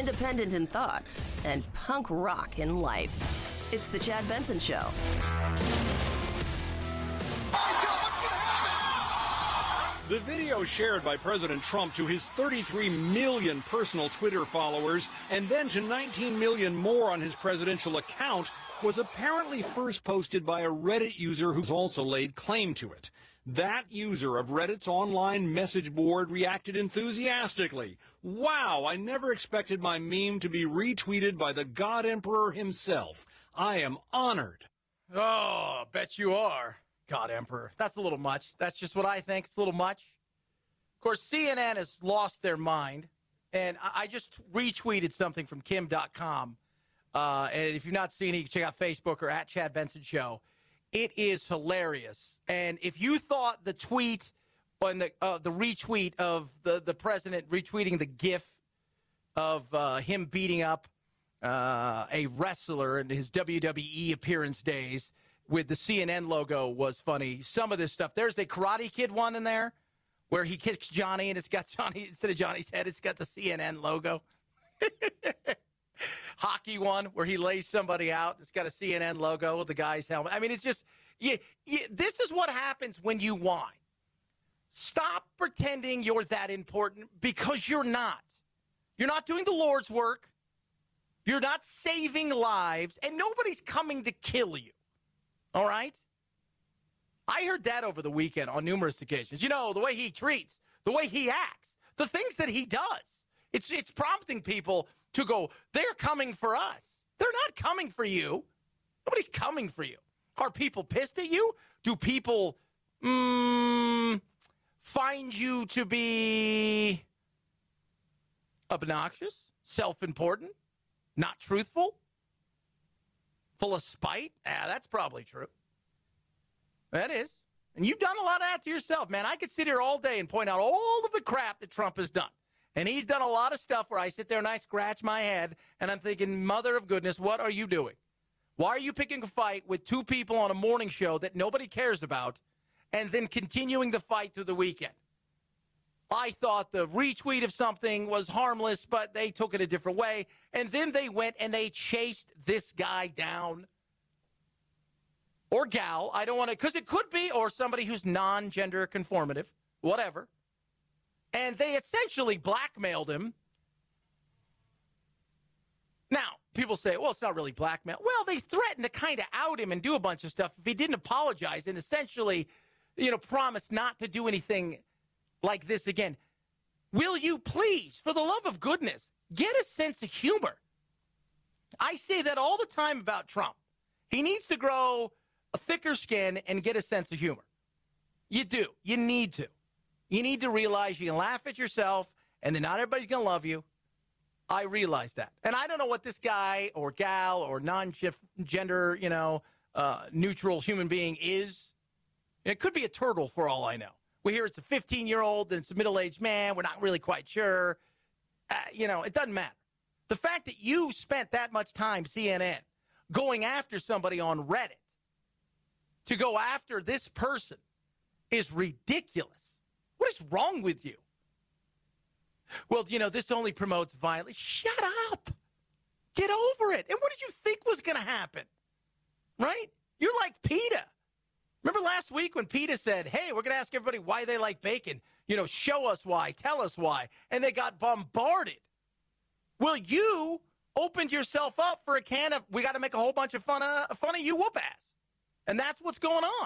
independent in thought, and punk rock in life. It's The Chad Benson Show. The video shared by President Trump to his 33 million personal Twitter followers and then to 19 million more on his presidential account was apparently first posted by a Reddit user who's also laid claim to it. That user of Reddit's online message board reacted enthusiastically. Wow, I never expected my meme to be retweeted by the God Emperor himself. I am honored. Oh, bet you are, God Emperor. That's a little much. That's just what I think. It's a little much. Of course, CNN has lost their mind, and I just retweeted something from Kim.com. And if you've not seen it, you can check out Facebook or at Chad Benson Show. It is hilarious. And if you thought the tweet on the retweet of the president retweeting the GIF of him beating up a wrestler in his WWE appearance days with the CNN logo was funny, some of this stuff. There's a Karate Kid one in there where he kicks Johnny and it's got Johnny, instead of Johnny's head, it's got the CNN logo. Hockey one where he lays somebody out. It's got a CNN logo with the guy's helmet. I mean, it's just, this is what happens when you whine. Stop pretending you're that important because you're not. You're not doing the Lord's work. You're not saving lives, and nobody's coming to kill you. All right? I heard that over the weekend on numerous occasions. You know, the way he treats, the way he acts, the things that he does. It's prompting people to go, they're coming for us. They're not coming for you. Nobody's coming for you. Are people pissed at you? Do people find you to be obnoxious, self-important, not truthful, full of spite? That's probably true. That is. And you've done a lot of that to yourself, man. I could sit here all day and point out all of the crap that Trump has done. And he's done a lot of stuff where I sit there and I scratch my head and I'm thinking, mother of goodness, what are you doing? Why are you picking a fight with two people on a morning show that nobody cares about and then continuing the fight through the weekend? I thought the retweet of something was harmless, but they took it a different way. And then they went and they chased this guy down. Or gal, I don't want to, because it could be, or somebody who's non-gender conformative, whatever. And they essentially blackmailed him. Now, people say, well, it's not really blackmail. Well, they threatened to kind of out him and do a bunch of stuff if he didn't apologize and essentially, promise not to do anything like this again. Will you please, for the love of goodness, get a sense of humor? I say that all the time about Trump. He needs to grow a thicker skin and get a sense of humor. You do. You need to. You need to realize you can laugh at yourself and then not everybody's going to love you. I realize that. And I don't know what this guy or gal or non-gender, neutral human being is. It could be a turtle for all I know. We hear it's a 15-year-old and it's a middle-aged man. We're not really quite sure. It doesn't matter. The fact that you spent that much time, CNN, going after somebody on Reddit to go after this person is ridiculous. What is wrong with you? Well, this only promotes violence. Shut up. Get over it. And what did you think was going to happen? Right? You're like PETA. Remember last week when PETA said, hey, we're going to ask everybody why they like bacon. Show us why. Tell us why. And they got bombarded. Well, you opened yourself up for a can of, we got to make a whole bunch of fun of you whoop ass. And that's what's going on.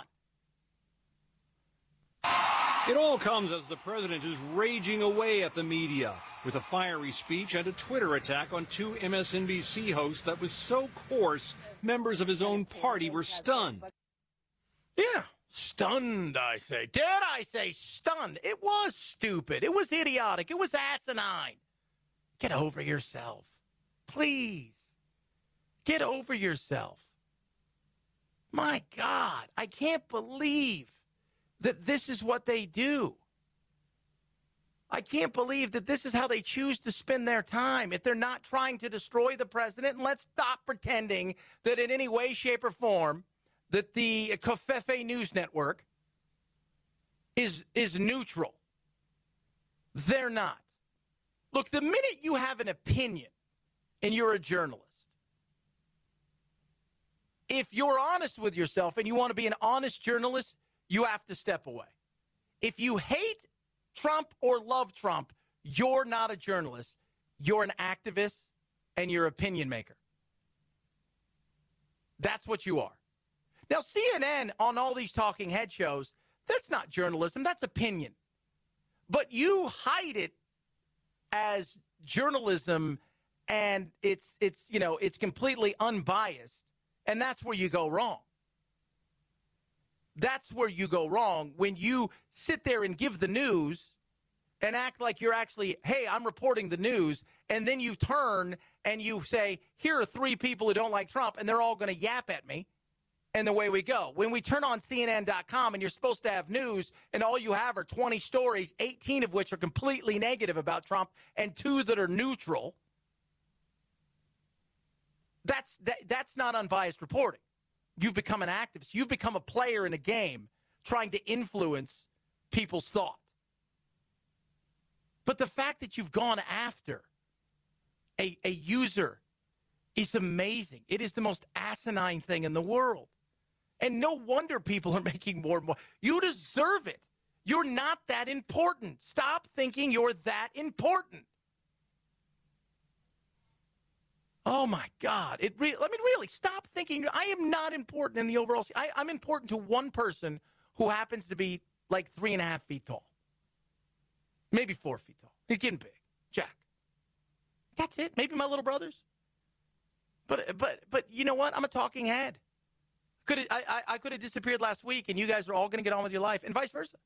It all comes as the president is raging away at the media with a fiery speech and a Twitter attack on two MSNBC hosts that was so coarse, members of his own party were stunned. Yeah, stunned, I say. Did I say stunned? It was stupid. It was idiotic. It was asinine. Get over yourself. Please. Get over yourself. My God, I can't believe that this is what they do. I can't believe that this is how they choose to spend their time. If they're not trying to destroy the president, and let's stop pretending that in any way, shape, or form that the Covfefe News Network is neutral. They're not. Look, the minute you have an opinion and you're a journalist. If you're honest with yourself and you want to be an honest journalist, you have to step away. If you hate Trump or love Trump, you're not a journalist. You're an activist and you're an opinion maker. That's what you are. Now, CNN on all these talking head shows, that's not journalism, that's opinion. But you hide it as journalism, and it's completely unbiased, and that's where you go wrong. That's where you go wrong when you sit there and give the news and act like you're actually, hey, I'm reporting the news, and then you turn and you say, here are 3 people who don't like Trump, and they're all going to yap at me, and away we go. When we turn on CNN.com and you're supposed to have news, and all you have are 20 stories, 18 of which are completely negative about Trump, and 2 that are neutral, that's not unbiased reporting. You've become an activist. You've become a player in a game trying to influence people's thought. But the fact that you've gone after a user is amazing. It is the most asinine thing in the world. And no wonder people are making more and more. You deserve it. You're not that important. Stop thinking you're that important. Oh, my God. Really, stop thinking. I am not important in the overall. I'm important to one person who happens to be like 3.5 feet tall. Maybe 4 feet tall. He's getting big. Jack. That's it. Maybe my little brothers. But you know what? I'm a talking head. I could have disappeared last week, and you guys are all going to get on with your life, and vice versa.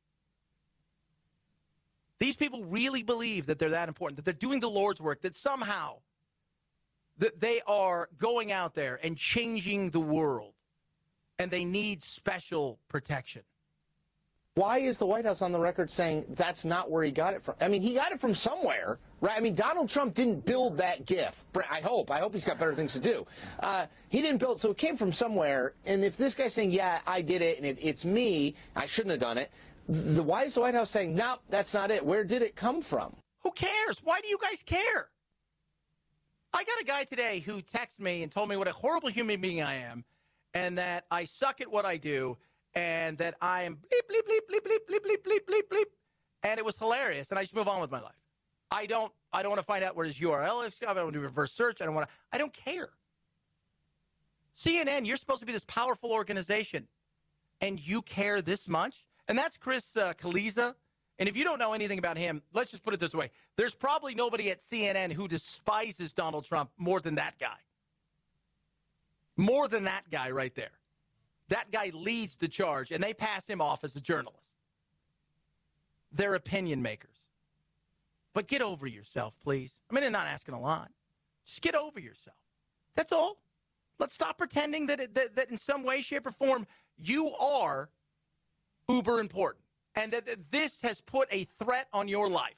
These people really believe that they're that important, that they're doing the Lord's work, that somehow that they are going out there and changing the world, and they need special protection. Why is the White House on the record saying that's not where he got it from? I mean, he got it from somewhere, right? I mean, GIF Trump didn't build that GIF. I hope he's got better things to do. He didn't build, so it came from somewhere. And if this guy's saying, yeah, I did it, and it's me, I shouldn't have done it, why is the White House saying, no, that's not it? Where did it come from? Who cares? Why do you guys care? I got a guy today who texted me and told me what a horrible human being I am, and that I suck at what I do, and that I am bleep, bleep, bleep, bleep, bleep, bleep, bleep, bleep, bleep, bleep. And it was hilarious, and I just move on with my life. I don't want to find out where his URL is. I don't want to do reverse search. I don't care. CNN, you're supposed to be this powerful organization, and you care this much? And that's Chris Kaliza. And if you don't know anything about him, let's just put it this way. There's probably nobody at CNN who despises Donald Trump more than that guy. More than that guy right there. That guy leads the charge, and they pass him off as a journalist. They're opinion makers. But get over yourself, please. I mean, they're not asking a lot. Just get over yourself. That's all. Let's stop pretending that in some way, shape, or form, you are uber important, and that this has put a threat on your life.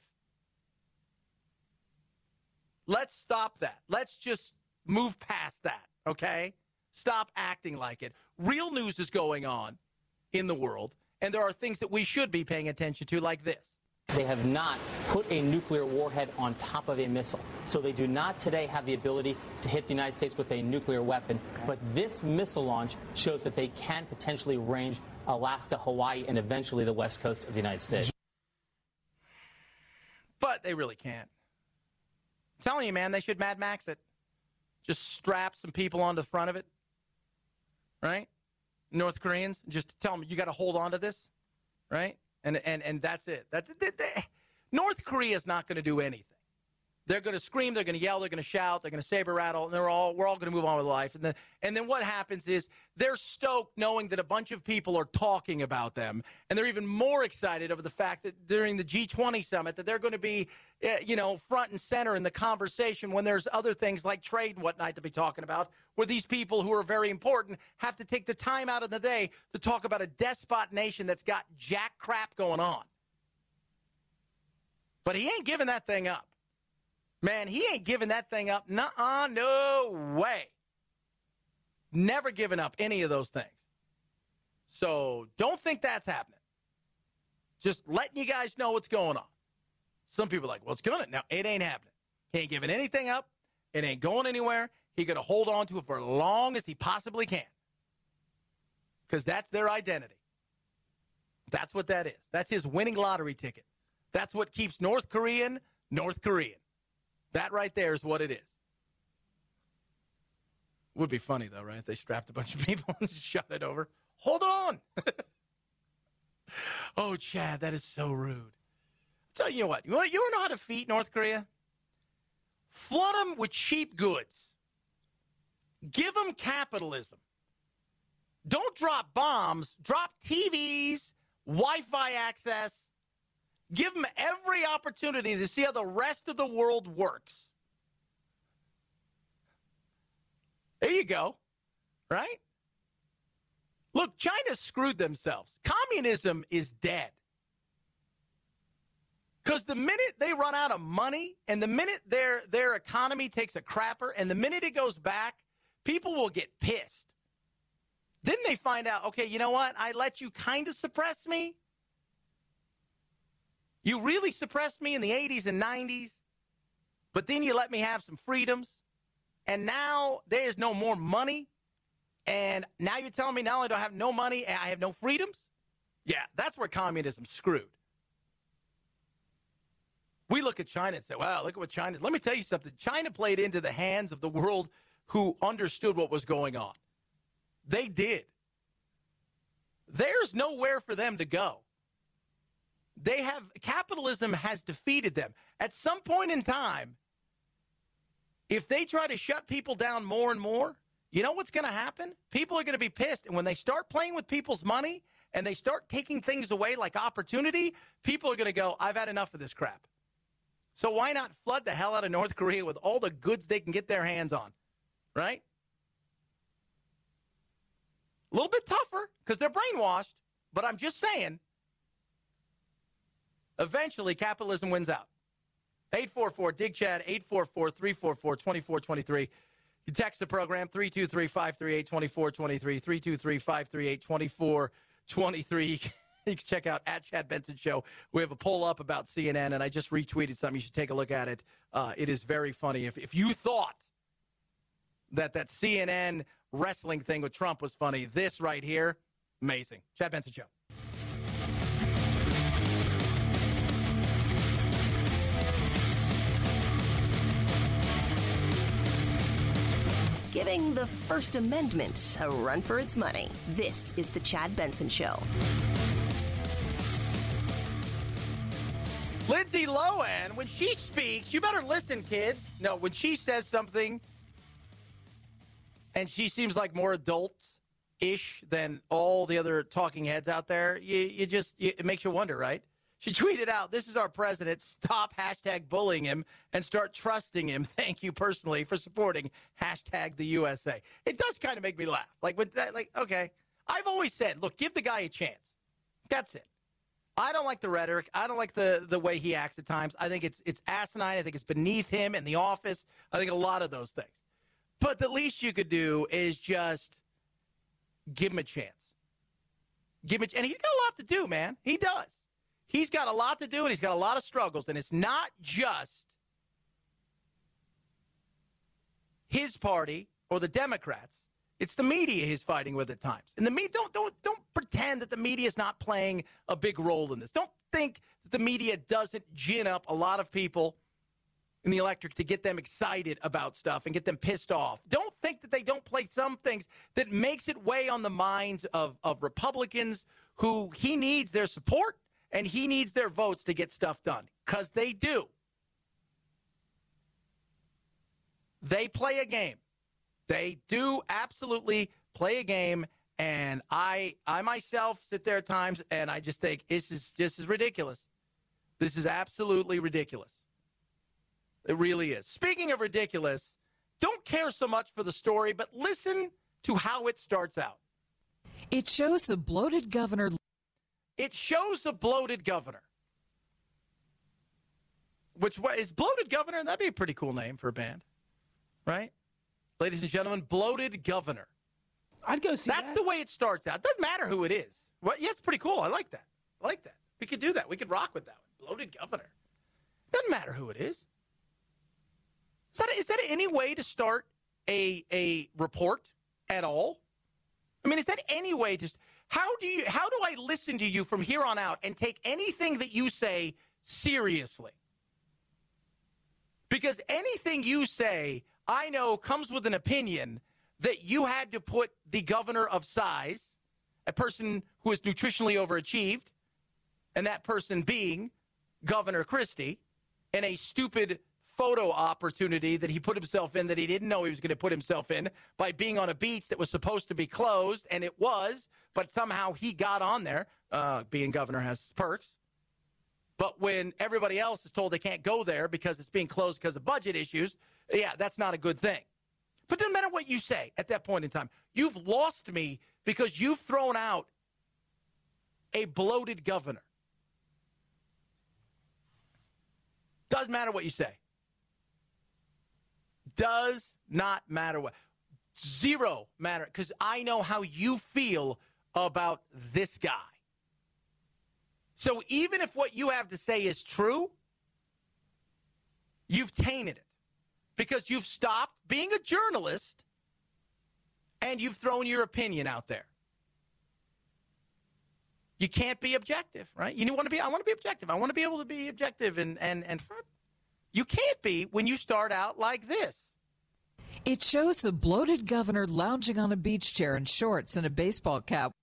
Let's stop that. Let's just move past that, okay? Stop acting like it. Real news is going on in the world, and there are things that we should be paying attention to, like this. They have not put a nuclear warhead on top of a missile. So they do not today have the ability to hit the United States with a nuclear weapon. But this missile launch shows that they can potentially range Alaska, Hawaii, and eventually the west coast of the United States. But they really can't. I'm telling you, man, they should Mad Max it. Just strap some people onto the front of it. Right? North Koreans, just tell them you got to hold on to this. Right? And that's it. North Korea is not going to do anything. They're going to scream, they're going to yell, they're going to shout, they're going to saber rattle, and we're all going to move on with life. And then what happens is they're stoked knowing that a bunch of people are talking about them, and they're even more excited over the fact that during the G20 summit that they're going to be, front and center in the conversation when there's other things like trade and whatnot to be talking about, where these people who are very important have to take the time out of the day to talk about a despot nation that's got jack crap going on. But he ain't giving that thing up. Man, he ain't giving that thing up. Nuh-uh, no way. Never giving up any of those things. So don't think that's happening. Just letting you guys know what's going on. Some people are like, well, it's going to. No, it ain't happening. He ain't giving anything up, It ain't going anywhere. He's going to hold on to it for as long as he possibly can. Because that's their identity. That's what that is. That's his winning lottery ticket. That's what keeps North Korean, North Korean. That right there is what it is. Would be funny, though, right? If they strapped a bunch of people and shot it over. Hold on. Oh, Chad, that is so rude. I'll tell you what. You want to know how to defeat North Korea? Flood them with cheap goods. Give them capitalism. Don't drop bombs. Drop TVs, Wi-Fi access. Give them every opportunity to see how the rest of the world works. There you go. Right? Look, China screwed themselves. Communism is dead. Because the minute they run out of money and the minute their economy takes a crapper and the minute it goes back, people will get pissed. Then they find out, okay, you know what? I let you kind of suppress me. You really suppressed me in the 80s and 90s, but then you let me have some freedoms. And now there's no more money. And now you're telling me not only do I have no money, I have no freedoms? Yeah, that's where communism's screwed. We look at China and say, wow, look at what China is. Let me tell you something. China played into the hands of the world who understood what was going on. They did. There's nowhere for them to go. Capitalism has defeated them. At some point in time, if they try to shut people down more and more, you know what's going to happen? People are going to be pissed. And when they start playing with people's money and they start taking things away like opportunity, people are going to go, I've had enough of this crap. So why not flood the hell out of North Korea with all the goods they can get their hands on, right? A little bit tougher because they're brainwashed, but I'm just saying, eventually capitalism wins out. 844-DIG-CHAD, 844-344-2423. You text the program, 323-538-2423, 323-538-2423. You can check out at Chad Benson Show. We have a poll up about CNN, and I just retweeted something. You should take a look at it. It is very funny. If you thought that CNN wrestling thing with Trump was funny, this right here, amazing. Chad Benson Show. Giving the First Amendment a run for its money. This is the Chad Benson Show. Lindsay Lohan, when she speaks, you better listen, kids. No, when she says something and she seems like more adult-ish than all the other talking heads out there, it makes you wonder, right? She tweeted out, this is our president. Stop #bullying him and start trusting him. Thank you personally for supporting #the USA. It does kind of make me laugh. Okay. I've always said, look, give the guy a chance. That's it. I don't like the rhetoric. I don't like the way he acts at times. I think it's asinine. I think it's beneath him in the office. I think a lot of those things. But the least you could do is just give him a chance. And he's got a lot to do, man. He does. He's got a lot to do, and he's got a lot of struggles. And it's not just his party or the Democrats. It's the media he's fighting with at times. And the media, don't pretend that the media is not playing a big role in this. Don't think that the media doesn't gin up a lot of people in the electorate to get them excited about stuff and get them pissed off. Don't think that they don't play some things that makes it weigh on the minds of Republicans who he needs their support. And he needs their votes to get stuff done, because they do. They play a game. They do absolutely play a game, and I myself sit there at times, and I just think this is ridiculous. This is absolutely ridiculous. It really is. Speaking of ridiculous, don't care so much for the story, but listen to how it starts out. It shows a bloated governor. It shows a bloated governor. Which is Bloated Governor? That'd be a pretty cool name for a band, right? Ladies and gentlemen, Bloated Governor. I'd go see that. That's the way it starts out. Doesn't matter who it is. Well, yeah, it's pretty cool. I like that. We could do that. We could rock with that one. Bloated Governor. Doesn't matter who it is. Is that any way to start a report at all? I mean, is that any way to... How do I listen to you from here on out and take anything that you say seriously? Because anything you say, I know, comes with an opinion that you had to put the governor of size, a person who is nutritionally overachieved, and that person being Governor Christie, in a stupid photo opportunity that he put himself in that he didn't know he was going to put himself in by being on a beach that was supposed to be closed, and it was, but somehow he got on there. Being governor has perks. But when everybody else is told they can't go there because it's being closed because of budget issues, yeah, that's not a good thing. But it doesn't matter what you say at that point in time. You've lost me because you've thrown out a bloated governor. Doesn't matter what you say. Does not matter what. Zero matter, because I know how you feel about this guy. So even if what you have to say is true, you've tainted it because you've stopped being a journalist and you've thrown your opinion out there. You can't be objective, right? I want to be objective. I want to be able to be objective and you can't be when you start out like this. It shows a bloated governor lounging on a beach chair in shorts and a baseball cap.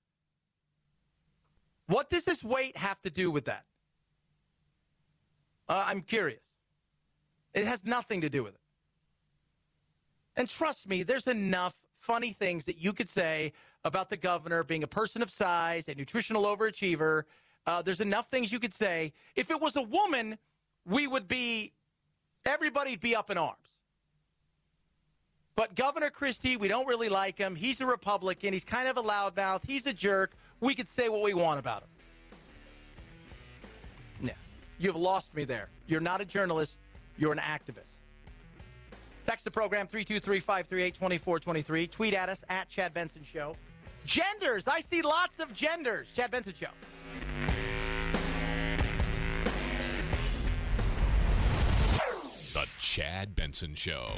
What does this weight have to do with that? I'm curious. It has nothing to do with it. And trust me, there's enough funny things that you could say about the governor being a person of size, a nutritional overachiever. There's enough things you could say. If it was a woman, everybody'd be up in arms. But Governor Christie, we don't really like him. He's a Republican. He's kind of a loudmouth. He's a jerk. We could say what we want about him. Yeah, you've lost me there. You're not a journalist. You're an activist. Text the program 323-538-2423. Tweet at us at Chad Benson Show. Genders. I see lots of genders. Chad Benson Show. The Chad Benson Show.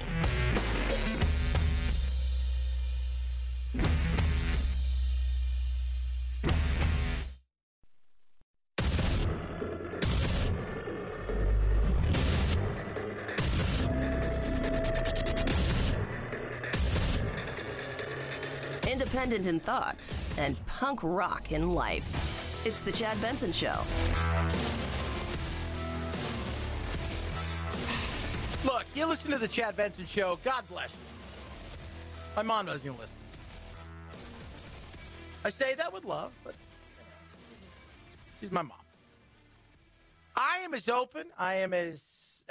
Independent in thoughts and punk rock in life. It's the Chad Benson Show. Look, you listen to the Chad Benson Show. God bless you. My mom doesn't even listen. I say that with love, but she's my mom. I am as open. I am as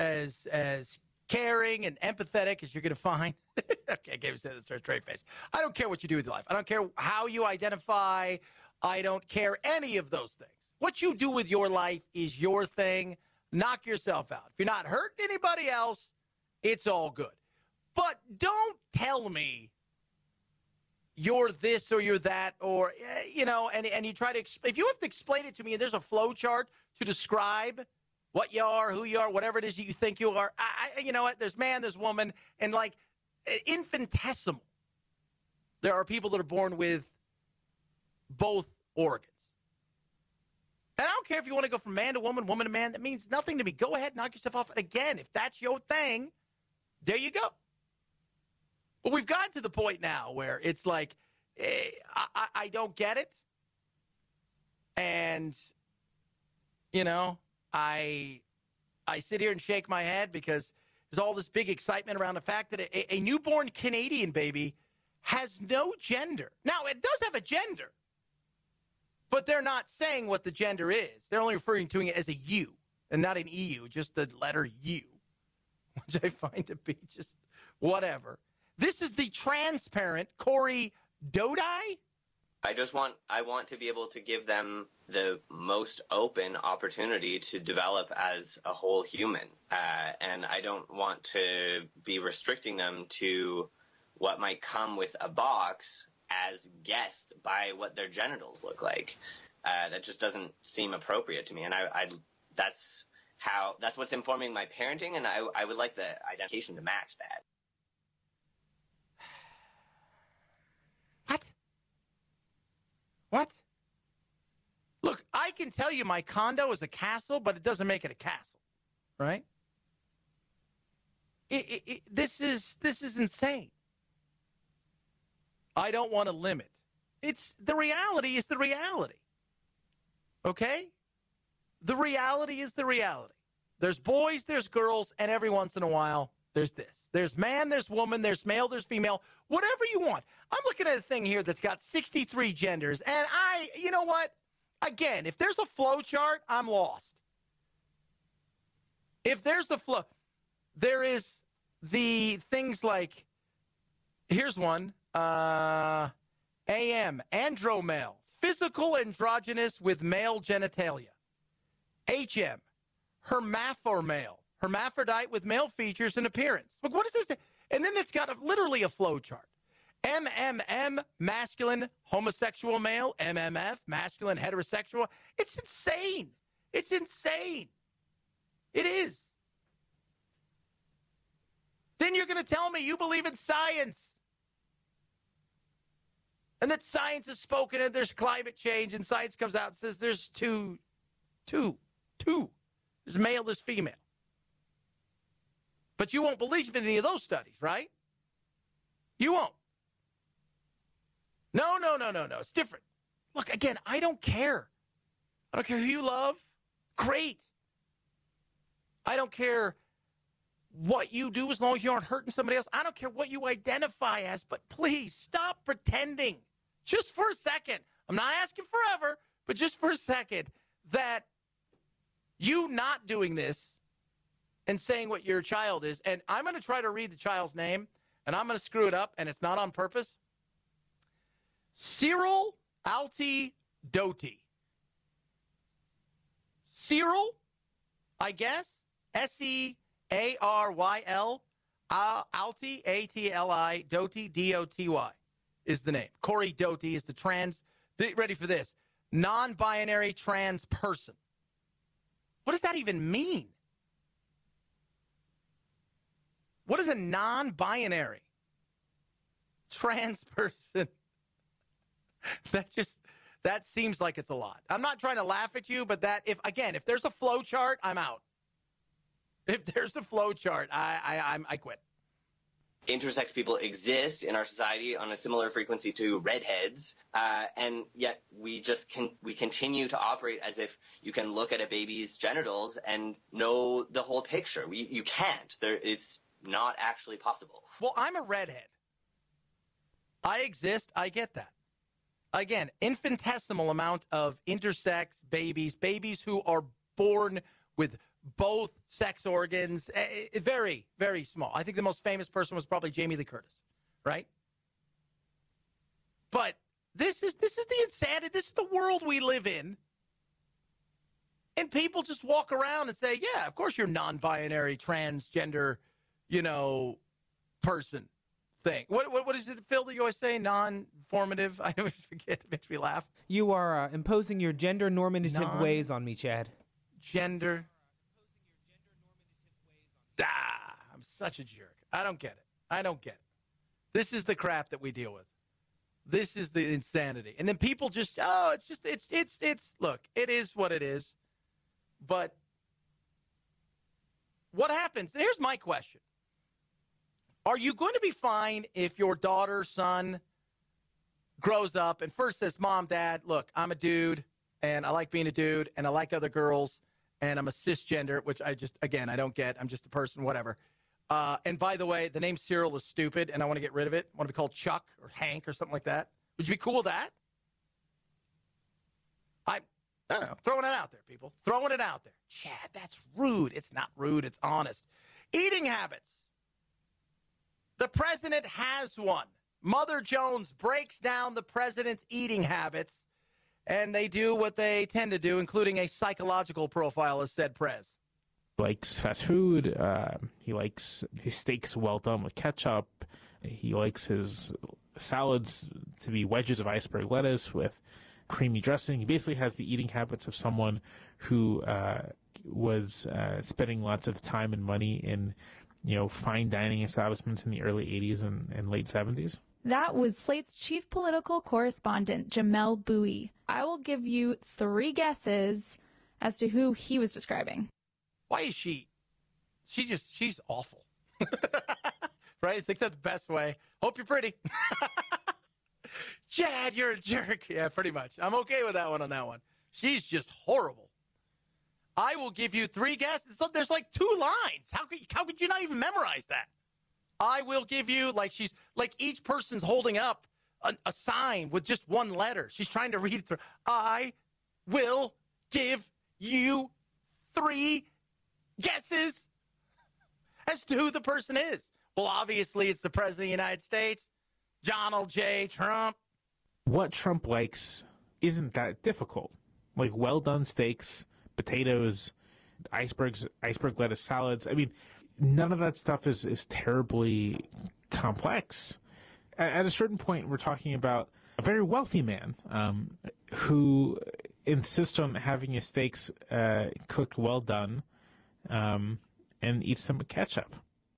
caring and empathetic as you're going to find. Okay, I gave it a straight face. I don't care what you do with your life. I don't care how you identify. I don't care any of those things. What you do with your life is your thing. Knock yourself out. If you're not hurting anybody else, it's all good. But don't tell me you're this or you're that or, and you try to, if you have to explain it to me and there's a flow chart to describe what you are, who you are, whatever it is that you think you are, you know what, there's man, there's woman, and like infinitesimal. There are people that are born with both organs. And I don't care if you want to go from man to woman, woman to man. That means nothing to me. Go ahead, knock yourself off. And again, if that's your thing, there you go. But we've gotten to the point now where it's like, I don't get it. And, I sit here and shake my head because there's all this big excitement around the fact that a newborn Canadian baby has no gender. Now, it does have a gender. But they're not saying what the gender is. They're only referring to it as a U and not an EU, just the letter U, which I find to be just whatever. This is the transparent Corey Dodai. I want to be able to give them the most open opportunity to develop as a whole human. And I don't want to be restricting them to what might come with a box as guessed by what their genitals look like. That just doesn't seem appropriate to me. And that's that's what's informing my parenting, and I would like the identification to match that. What? Look, I can tell you my condo is a castle, but it doesn't make it a castle, right? This is insane. I don't want to limit. The reality is the reality. Okay? The reality is the reality. There's boys, there's girls, and every once in a while, there's this. There's man, there's woman, there's male, there's female, whatever you want. I'm looking at a thing here that's got 63 genders, and you know what? Again, if there's a flow chart, I'm lost. If there's a flow, there is the things like, here's one, AM, andromale, physical androgynous with male genitalia. HM, hermaphormale, hermaphrodite with male features and appearance. Look, what is this? And then it's got literally a flow chart. MMM, masculine, homosexual male. MMF, masculine, heterosexual. It's insane. It's insane. It is. Then you're going to tell me you believe in science. And that science is spoken and there's climate change, and science comes out and says there's two. There's male, there's female. But you won't believe in any of those studies, right? You won't. No. It's different. Look, again, I don't care. I don't care who you love. Great. I don't care what you do as long as you aren't hurting somebody else. I don't care what you identify as, but please stop pretending just for a second. I'm not asking forever, but just for a second, that you not doing this and saying what your child is, and I'm going to try to read the child's name, and I'm going to screw it up, and it's not on purpose. Cyril Alti Doty. Cyril, I guess, Searyl, Alti, A-T-L-I, Doty, D-O-T-Y is the name. Corey Doty is the ready for this, non-binary trans person. What does that even mean? What is a non-binary trans person? That seems like it's a lot. I'm not trying to laugh at you, but if there's a flow chart, I'm out. If there's a flow chart, I quit. Intersex people exist in our society on a similar frequency to redheads, and yet we continue to operate as if you can look at a baby's genitals and know the whole picture. You can't. It's not actually possible. Well, I'm a redhead. I exist. I get that. Again, infinitesimal amount of intersex babies who are born with both sex organs, very, very small. I think the most famous person was probably Jamie Lee Curtis, right? But this is the insanity. This is the world we live in. And people just walk around and say, yeah, of course you're non-binary, transgender, person thing. What is it, Phil, that you always say? Non-formative? I always forget. It makes me laugh. You are imposing your gender normative ways on me, Chad. Gender. I'm such a jerk. I don't get it. This is the crap that we deal with. This is the insanity. And then people just, look, it is what it is. But what happens? Here's my question. Are you going to be fine if your daughter, son grows up and first says, Mom, Dad, look, I'm a dude and I like being a dude and I like other girls and I'm a cisgender, which I don't get. I'm just a person, whatever. And by the way, the name Cyril is stupid and I want to get rid of it. I want to be called Chuck or Hank or something like that. Would you be cool with that? I don't know. Throwing it out there, people. Throwing it out there. Chad, that's rude. It's not rude. It's honest. Eating habits. The president has one. Mother Jones breaks down the president's eating habits, and they do what they tend to do, including a psychological profile, as said Prez. He likes fast food. He likes his steaks well done with ketchup. He likes his salads to be wedges of iceberg lettuce with creamy dressing. He basically has the eating habits of someone who was spending lots of time and money in, fine dining establishments in the early 80s and late 70s. That was Slate's chief political correspondent, Jamel Bowie. I will give you 3 guesses as to who he was describing. Why is she's awful. Right? It's like that's the best way. Hope you're pretty. Chad, you're a jerk. Yeah, pretty much. I'm okay with that one on that one. She's just horrible. I will give you 3 guesses. There's like 2 lines. How could you not even memorize that? I will give you, she's like each person's holding up a sign with just 1 letter. She's trying to read it through. I will give you 3 guesses as to who the person is. Well, obviously, it's the President of the United States, Donald J. Trump. What Trump likes isn't that difficult. Like well-done steaks, potatoes, iceberg lettuce salads. I mean, none of that stuff is terribly complex. At a certain point, we're talking about a very wealthy man who insists on having his steaks cooked well done and eats them with ketchup.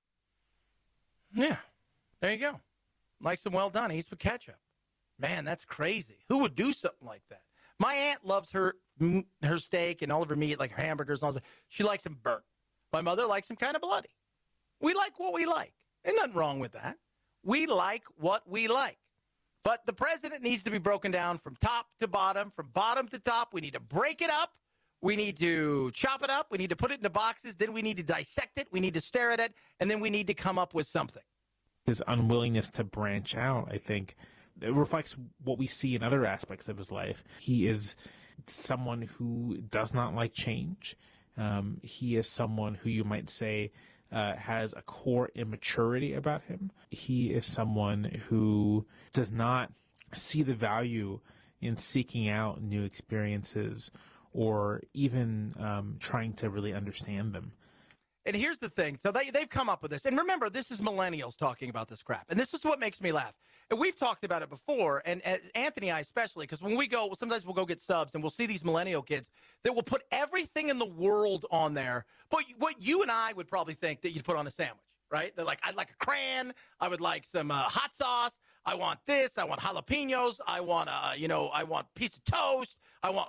Yeah, there you go. Likes them well done. Eats with ketchup. Man, that's crazy. Who would do something like that? My aunt loves her steak and all of her meat, like her hamburgers and all that. She likes them burnt. My mother likes them kind of bloody. We like what we like. There's nothing wrong with that. We like what we like. But the president needs to be broken down from top to bottom, from bottom to top. We need to break it up. We need to chop it up. We need to put it into boxes. Then we need to dissect it. We need to stare at it. And then we need to come up with something. His unwillingness to branch out, I think, it reflects what we see in other aspects of his life. He is someone who does not like change. He is someone who you might say has a core immaturity about him. He is someone who does not see the value in seeking out new experiences or even trying to really understand them. And here's the thing. So they've come up with this. And remember, this is millennials talking about this crap. And this is what makes me laugh. And we've talked about it before, and Anthony and I especially, because when we go, sometimes we'll go get subs, and we'll see these millennial kids that will put everything in the world on there. But what you and I would probably think that you'd put on a sandwich, right? They're like, I'd like a crayon. I would like some hot sauce. I want this. I want jalapenos. I want, I want a piece of toast. I want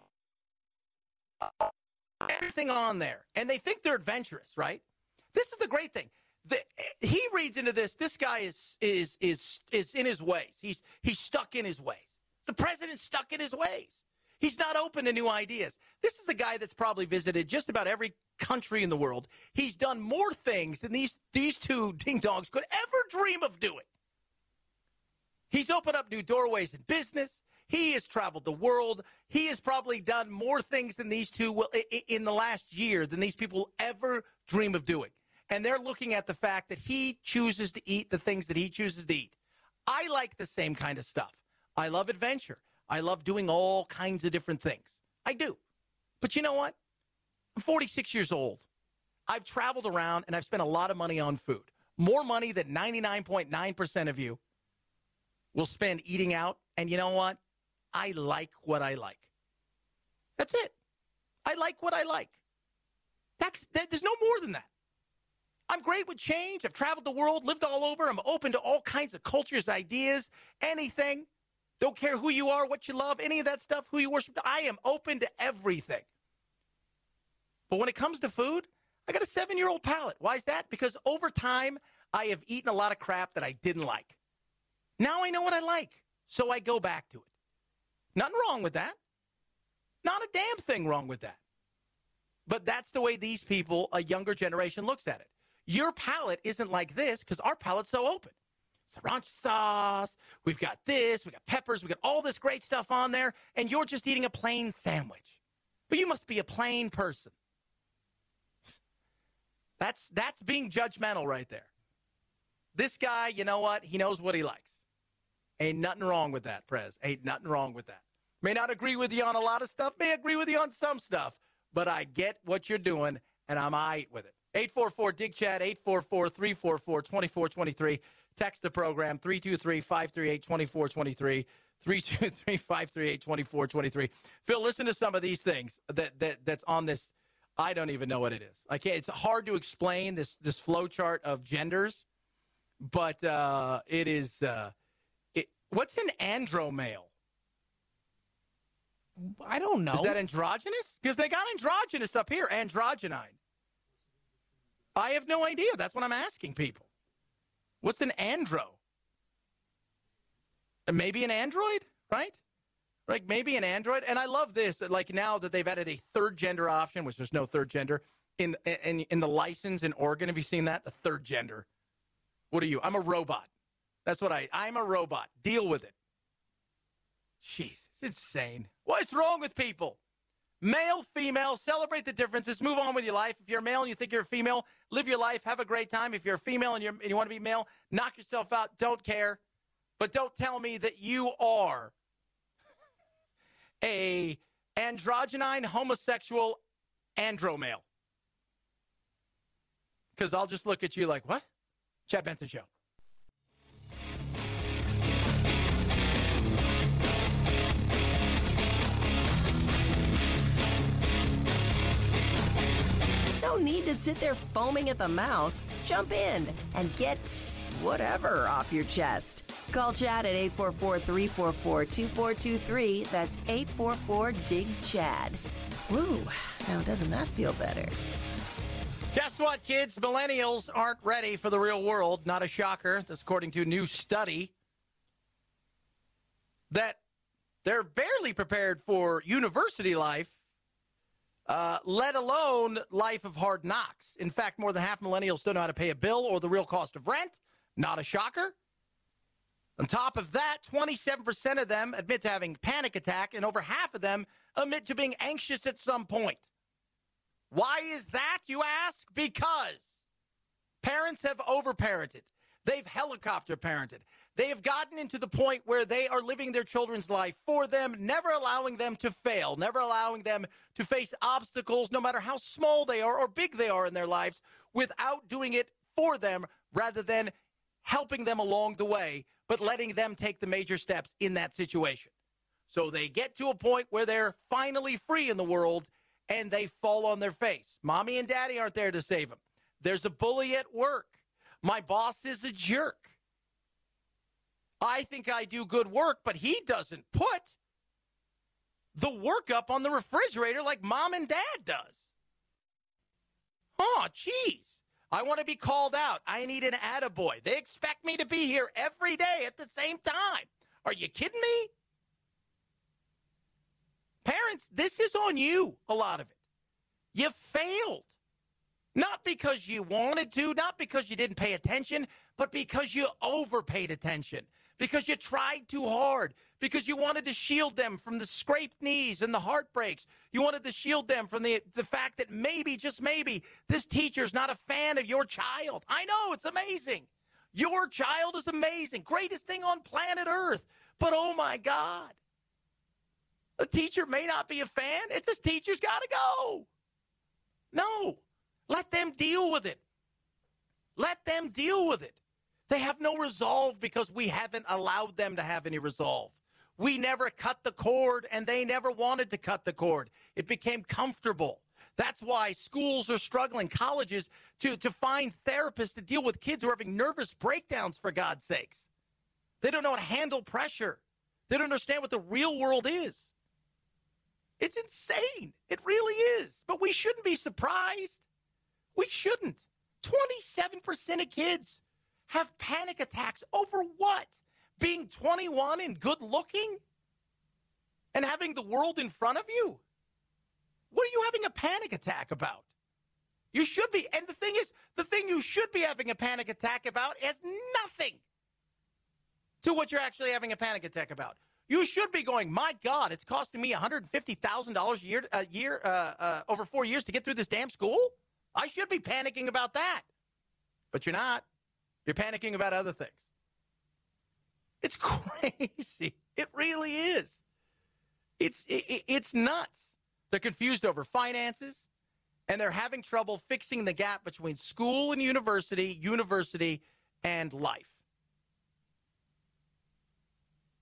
everything on there. And they think they're adventurous, right? This is the great thing. He reads into this. This guy is in his ways. He's stuck in his ways. The president's stuck in his ways. He's not open to new ideas. This is a guy that's probably visited just about every country in the world. He's done more things than these 2 ding-dongs could ever dream of doing. He's opened up new doorways in business. He has traveled the world. He has probably done more things than these 2 will in the last year than these people ever dream of doing. And they're looking at the fact that he chooses to eat the things that he chooses to eat. I like the same kind of stuff. I love adventure. I love doing all kinds of different things. I do. But you know what? I'm 46 years old. I've traveled around, and I've spent a lot of money on food. More money than 99.9% of you will spend eating out. And you know what? I like what I like. That's it. I like what I like. There's no more than that. I'm great with change. I've traveled the world, lived all over. I'm open to all kinds of cultures, ideas, anything. Don't care who you are, what you love, any of that stuff, who you worship. I am open to everything. But when it comes to food, I got a 7-year-old palate. Why is that? Because over time, I have eaten a lot of crap that I didn't like. Now I know what I like, so I go back to it. Nothing wrong with that. Not a damn thing wrong with that. But that's the way these people, a younger generation, looks at it. Your palate isn't like this because our palate's so open. Sriracha sauce, we've got this, we got peppers, we got all this great stuff on there, and you're just eating a plain sandwich. But you must be a plain person. That's being judgmental right there. This guy, you know what? He knows what he likes. Ain't nothing wrong with that, Prez. Ain't nothing wrong with that. May not agree with you on a lot of stuff, may agree with you on some stuff, but I get what you're doing, and I'm all right with it. 844-DIG-CHAT, 844-344-2423. Text the program, 323-538-2423, 323-538-2423. Phil, listen to some of these things that's on this. I don't even know what it is. I can't. It's hard to explain this flow chart of genders, but it is. What's an andromale? I don't know. Is that androgynous? Because they got androgynous up here, androgynine. I have no idea. That's what I'm asking people. What's an andro? Maybe an android, right? Like maybe an android. And I love this. Like now that they've added a third gender option, which there's no third gender in the license in Oregon. Have you seen that? The third gender. What are you? I'm a robot. That's what I'm a robot. Deal with it. Jeez, it's insane. What's wrong with people? Male, female, celebrate the differences. Move on with your life. If you're a male and you think you're a female, live your life. Have a great time. If you're a female and you want to be male, knock yourself out. Don't care. But don't tell me that you are a androgynine, homosexual, andromale. Because I'll just look at you like, what? Chad Benson Show. No need to sit there foaming at the mouth. Jump in and get whatever off your chest. Call Chad at 844-344-2423. That's 844-DIG-CHAD. Woo, now doesn't that feel better? Guess what, kids? Millennials aren't ready for the real world. Not a shocker. That's according to a new study. That they're barely prepared for university life, let alone life of hard knocks. In fact, more than half millennials don't know how to pay a bill or the real cost of rent. Not a shocker. On top of that, 27% of them admit to having a panic attack, and over half of them admit to being anxious at some point. Why is that, you ask? Because parents have overparented. They've helicopter parented. They have gotten into the point where they are living their children's life for them, never allowing them to fail, never allowing them to face obstacles, no matter how small they are or big they are in their lives, without doing it for them rather than helping them along the way, but letting them take the major steps in that situation. So they get to a point where they're finally free in the world and they fall on their face. Mommy and daddy aren't there to save them. There's a bully at work. My boss is a jerk. I think I do good work, but he doesn't put the work up on the refrigerator like mom and dad does. Oh, geez. I want to be called out. I need an attaboy. They expect me to be here every day at the same time. Are you kidding me? Parents, this is on you, a lot of it. You failed. Not because you wanted to, not because you didn't pay attention, but because you overpaid attention, because you tried too hard, because you wanted to shield them from the scraped knees and the heartbreaks. You wanted to shield them from the fact that maybe, just maybe, this teacher's not a fan of your child. I know, it's amazing. Your child is amazing. Greatest thing on planet Earth. But oh my God. The teacher may not be a fan. It's this teacher's got to go. No. Let them deal with it. Let them deal with it. They have no resolve because we haven't allowed them to have any resolve. We never cut the cord, and they never wanted to cut the cord. It became comfortable. That's why schools are struggling, colleges, to find therapists to deal with kids who are having nervous breakdowns, for God's sakes. They don't know how to handle pressure. They don't understand what the real world is. It's insane. It really is. But we shouldn't be surprised. We shouldn't. 27% of kids have panic attacks over what? Being 21 and good looking? And having the world in front of you? What are you having a panic attack about? You should be. And the thing is, the thing you should be having a panic attack about has nothing to what you're actually having a panic attack about. You should be going, my God, it's costing me $150,000 a year over 4 years to get through this damn school? I should be panicking about that. But you're not. You're panicking about other things. It's crazy. It really is. It's nuts. They're confused over finances, and they're having trouble fixing the gap between school and university and life.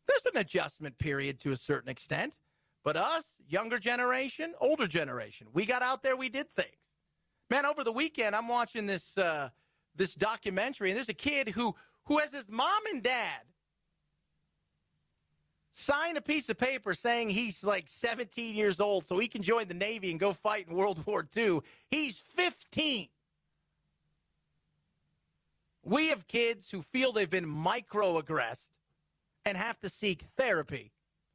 There's an adjustment period to a certain extent. But us, younger generation, older generation, we got out there, we did things. Man, over the weekend, I'm watching this this documentary, and there's a kid who has his mom and dad sign a piece of paper saying he's like 17 years old so he can join the Navy and go fight in World War II. He's 15. We have kids who feel they've been microaggressed and have to seek therapy.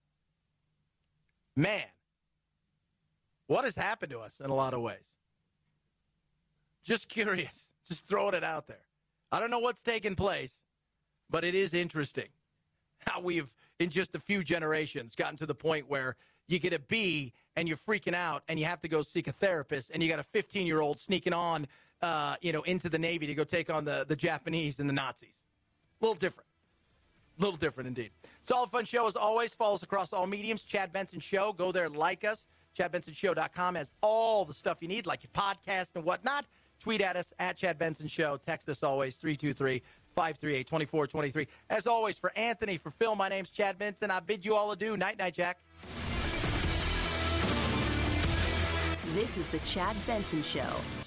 Man, what has happened to us in a lot of ways? Just curious. Just throwing it out there. I don't know what's taking place, but it is interesting how we've, in just a few generations, gotten to the point where you get a B and you're freaking out and you have to go seek a therapist, and you got a 15-year-old sneaking on, into the Navy to go take on the Japanese and the Nazis. A little different. A little different indeed. Solid Fun Show, as always, follows across all mediums. Chad Benson Show. Go there, like us. ChadBensonShow.com has all the stuff you need, like your podcast and whatnot. Tweet at us, at Chad Benson Show. Text us always, 323-538-2423. As always, for Anthony, for Phil, my name's Chad Benson. I bid you all adieu. Night-night, Jack. This is the Chad Benson Show.